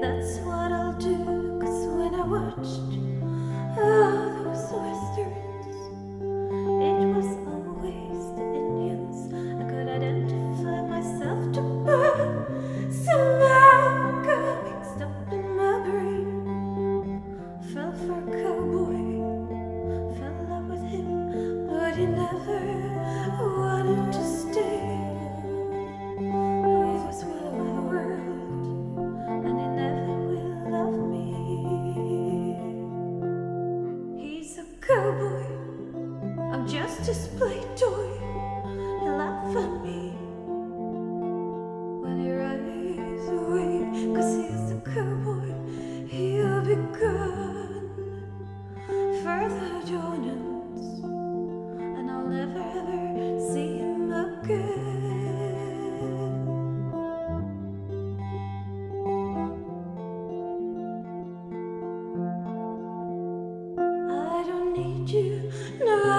that's what I'll do. 'Cause when I watched all those westerns, it was always the Indians I could identify myself to burn. Somehow got mixed up in my brain. Fell for a cowboy, fell in love with him, but he never wanted to stay. He was one of my world, and he never will love me. He's a cowboy, I'm just his play toy. He laugh at me when he rides away. 'Cause he's a cowboy, he'll be gone further distance, and I'll never ever see him again. I don't need you, no,